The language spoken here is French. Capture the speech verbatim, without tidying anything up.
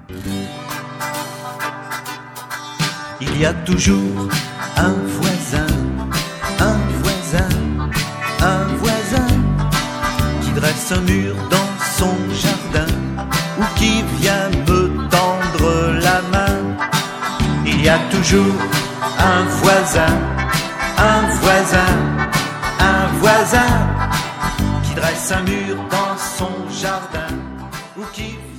Il y a toujours un voisin, un voisin, un voisin qui dresse un mur dans son jardin ou qui vient me tendre la main. Il y a toujours un voisin, un voisin, un voisin qui dresse un mur dans son jardin ou qui